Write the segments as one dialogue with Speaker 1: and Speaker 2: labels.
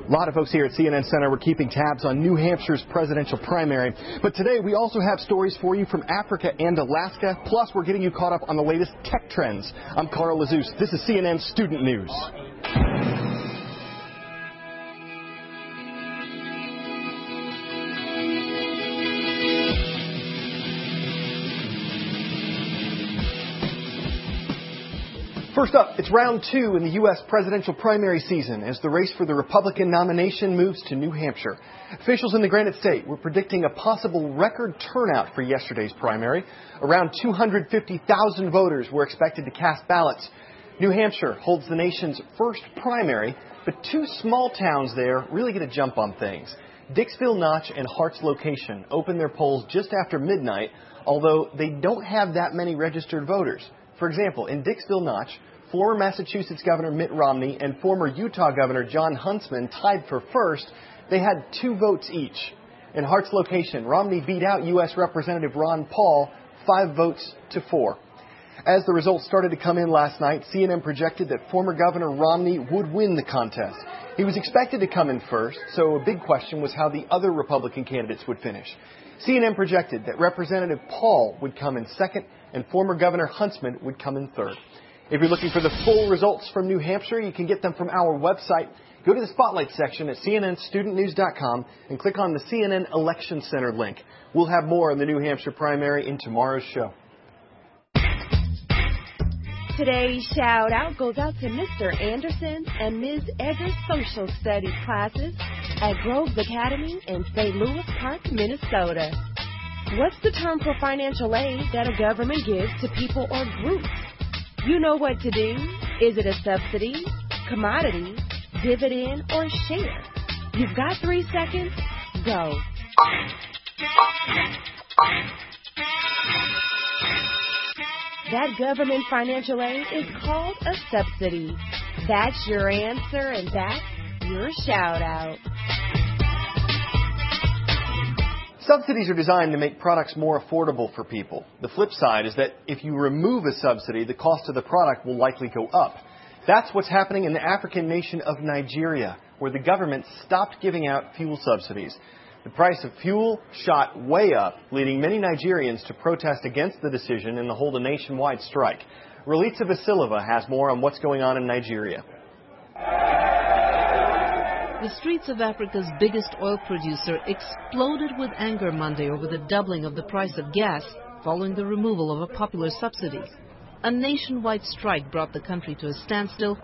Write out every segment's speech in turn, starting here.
Speaker 1: A lot of folks here at CNN Center were keeping tabs on New Hampshire's presidential primary. But today we also have stories for you from Africa and Alaska. Plus, we're getting you caught up on the latest tech trends. I'm Carl Lazus. This is CNN Student News. First up, it's round 2 in the U.S. presidential primary season as the race for the Republican nomination moves to New Hampshire. Officials in the Granite State were predicting a possible record turnout for yesterday's primary. Around 250,000 voters were expected to cast ballots. New Hampshire holds the nation's first primary, but 2 small towns there really get a jump on things. Dixville Notch and Hart's Location opened their polls just after midnight, although they don't have that many registered voters. For example, in Dixville Notch, former Massachusetts Governor Mitt Romney and former Utah Governor Jon Huntsman tied for first. They had 2 votes each. In Hart's Location, Romney beat out U.S. Representative Ron Paul 5 votes to 4. As the results started to come in last night, CNN projected that former Governor Romney would win the contest. He was expected to come in first, so a big question was how the other Republican candidates would finish. CNN projected that Representative Paul would come in second and former Governor Huntsman would come in third. If you're looking for the full results from New Hampshire, you can get them from our website. Go to the Spotlight section at cnnstudentnews.com and click on the CNN Election Center link. We'll have more on the New Hampshire primary in tomorrow's show.
Speaker 2: Today's shout out goes out to Mr. Anderson and Ms. Eggers' social studies classes at Groves Academy in St. Louis Park, Minnesota. What's the term for financial aid that a government gives to people or groups? You know what to do. Is it a subsidy, commodity, dividend, or share? You've got 3 seconds. Go. That government financial aid is called a subsidy. That's your answer, and that's your shout out.
Speaker 1: Subsidies are designed to make products more affordable for people. The flip side is that if you remove a subsidy, the cost of the product will likely go up. That's what's happening in the African nation of Nigeria, where the government stopped giving out fuel subsidies. The price of fuel shot way up, leading many Nigerians to protest against the decision and to hold a nationwide strike. Relitza Vasilova has more on what's going on in Nigeria.
Speaker 3: The streets of Africa's biggest oil producer exploded with anger Monday over the doubling of the price of gas following the removal of a popular subsidy. A nationwide strike brought the country to a standstill,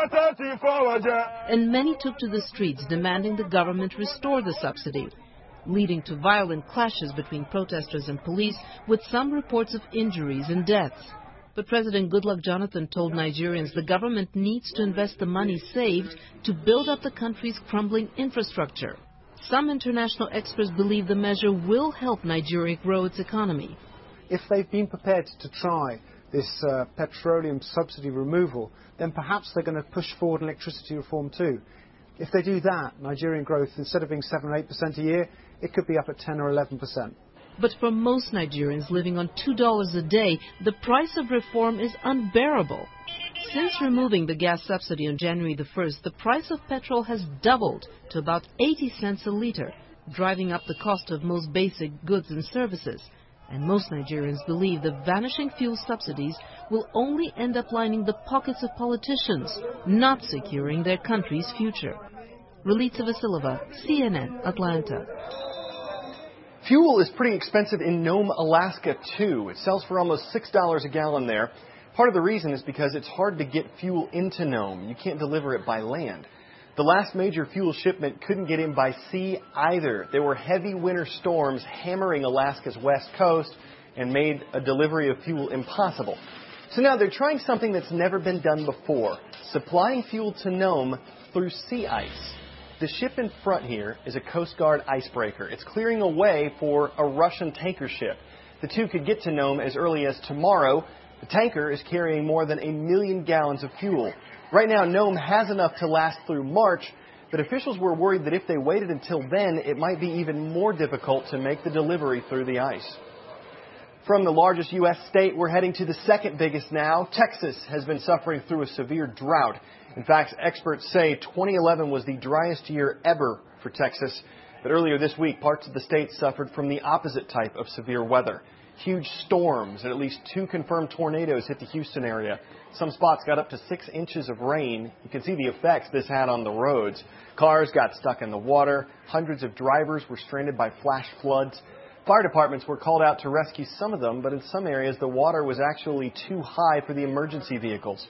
Speaker 3: and many took to the streets demanding the government restore the subsidy, leading to violent clashes between protesters and police, with some reports of injuries and deaths. But President Goodluck Jonathan told Nigerians the government needs to invest the money saved to build up the country's crumbling infrastructure. Some international experts believe the measure will help Nigeria grow its economy.
Speaker 4: If they've been prepared to try this petroleum subsidy removal, then perhaps they're going to push forward electricity reform too. If they do that, Nigerian growth, instead of being 7 or 8% a year, it could be up at 10 or 11%.
Speaker 3: But for most Nigerians living on $2 a day, the price of reform is unbearable. Since removing the gas subsidy on January the 1st, the price of petrol has doubled to about 80 cents a liter, driving up the cost of most basic goods and services. And most Nigerians believe the vanishing fuel subsidies will only end up lining the pockets of politicians, not securing their country's future. Relitza Vasilova, CNN, Atlanta.
Speaker 1: Fuel is pretty expensive in Nome, Alaska, too. It sells for almost $6 a gallon there. Part of the reason is because it's hard to get fuel into Nome. You can't deliver it by land. The last major fuel shipment couldn't get in by sea either. There were heavy winter storms hammering Alaska's west coast and made a delivery of fuel impossible. So now they're trying something that's never been done before, supplying fuel to Nome through sea ice. The ship in front here is a Coast Guard icebreaker. It's clearing a way for a Russian tanker ship. The two could get to Nome as early as tomorrow. The tanker is carrying more than 1 million gallons of fuel. Right now, Nome has enough to last through March, but officials were worried that if they waited until then, it might be even more difficult to make the delivery through the ice. From the largest U.S. state, we're heading to the second biggest now. Texas has been suffering through a severe drought. In fact, experts say 2011 was the driest year ever for Texas. But earlier this week, parts of the state suffered from the opposite type of severe weather. Huge storms and at least 2 confirmed tornadoes hit the Houston area. Some spots got up to 6 inches of rain. You can see the effects this had on the roads. Cars got stuck in the water. Hundreds of drivers were stranded by flash floods. Fire departments were called out to rescue some of them, but in some areas the water was actually too high for the emergency vehicles.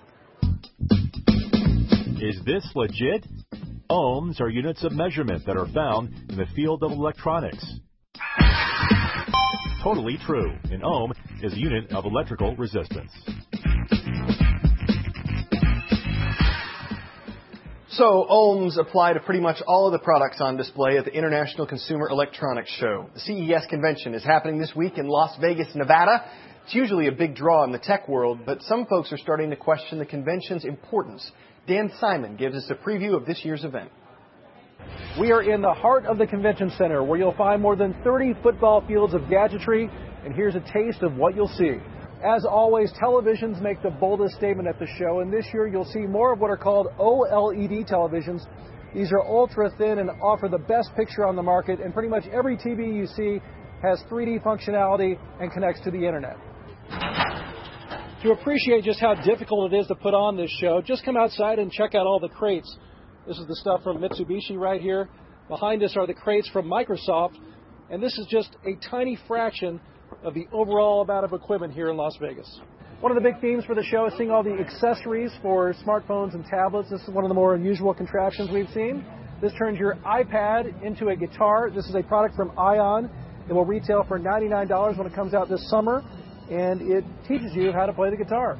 Speaker 5: Is this legit? Ohms are units of measurement that are found in the field of electronics. Totally true. An ohm is a unit of electrical resistance.
Speaker 1: So, ohms apply to pretty much all of the products on display at the International Consumer Electronics Show. The CES convention is happening this week in Las Vegas, Nevada. It's usually a big draw in the tech world, but some folks are starting to question the convention's importance. Dan Simon gives us a preview of this year's event.
Speaker 6: We are in the heart of the convention center, where you'll find more than 30 football fields of gadgetry, and here's a taste of what you'll see. As always, televisions make the boldest statement at the show, and this year you'll see more of what are called OLED televisions. These are ultra thin and offer the best picture on the market, and pretty much every TV you see has 3D functionality and connects to the internet. To appreciate just how difficult it is to put on this show, just come outside and check out all the crates. This is the stuff from Mitsubishi right here. Behind us are the crates from Microsoft, and this is just a tiny fraction of the overall amount of equipment here in Las Vegas. One of the big themes for the show is seeing all the accessories for smartphones and tablets. This is one of the more unusual contraptions we've seen. This turns your iPad into a guitar. This is a product from Ion. It will retail for $99 when it comes out this summer, and it teaches you how to play the guitar.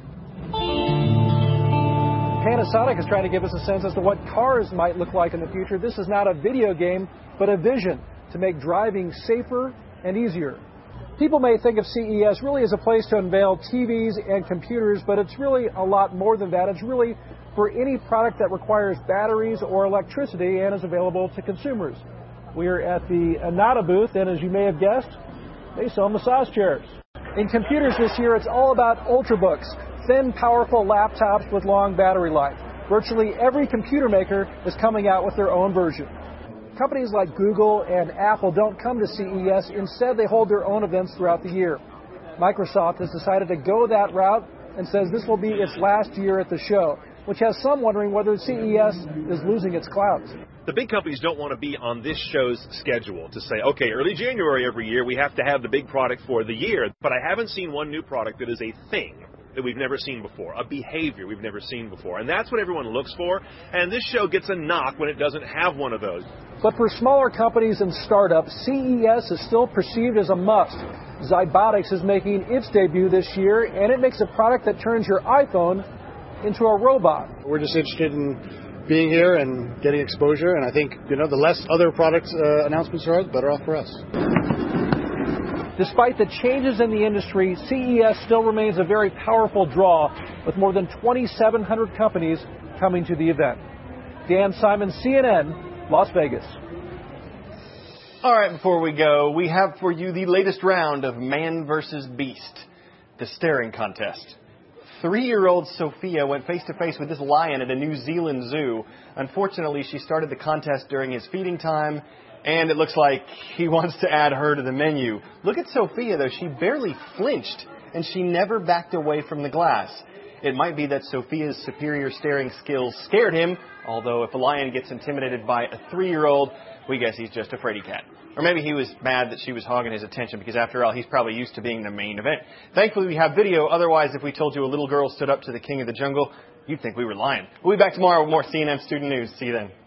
Speaker 6: Panasonic is trying to give us a sense as to what cars might look like in the future. This is not a video game, but a vision to make driving safer and easier. People may think of CES really as a place to unveil TVs and computers, but it's really a lot more than that. It's really for any product that requires batteries or electricity and is available to consumers. We are at the Anata booth, and as you may have guessed, they sell massage chairs. In computers this year, it's all about Ultrabooks, thin, powerful laptops with long battery life. Virtually every computer maker is coming out with their own version. Companies like Google and Apple don't come to CES. Instead, they hold their own events throughout the year. Microsoft has decided to go that route and says this will be its last year at the show, which has some wondering whether CES is losing its clout.
Speaker 7: The big companies don't want to be on this show's schedule to say, okay, early January every year we have to have the big product for the year. But I haven't seen one new product that is a thing that we've never seen before, a behavior we've never seen before. And that's what everyone looks for. And this show gets a knock when it doesn't have one of those.
Speaker 6: But for smaller companies and startups, CES is still perceived as a must. Zybotics is making its debut this year, and it makes a product that turns your iPhone into a robot.
Speaker 8: We're just interested in being here and getting exposure, and I think, the less other product announcements are out, the better off for us.
Speaker 6: Despite the changes in the industry, CES still remains a very powerful draw, with more than 2,700 companies coming to the event. Dan Simon, CNN, Las Vegas.
Speaker 1: All right, before we go, we have for you the latest round of Man vs. Beast, the staring contest. 3-year-old Sophia went face-to-face with this lion at a New Zealand zoo. Unfortunately, she started the contest during his feeding time, and it looks like he wants to add her to the menu. Look at Sophia, though. She barely flinched, and she never backed away from the glass. It might be that Sophia's superior staring skills scared him, although if a lion gets intimidated by a 3-year-old, we guess he's just a fraidy cat. Or maybe he was mad that she was hogging his attention, because after all, he's probably used to being the main event. Thankfully, we have video. Otherwise, if we told you a little girl stood up to the king of the jungle, you'd think we were lying. We'll be back tomorrow with more CNN Student News. See you then.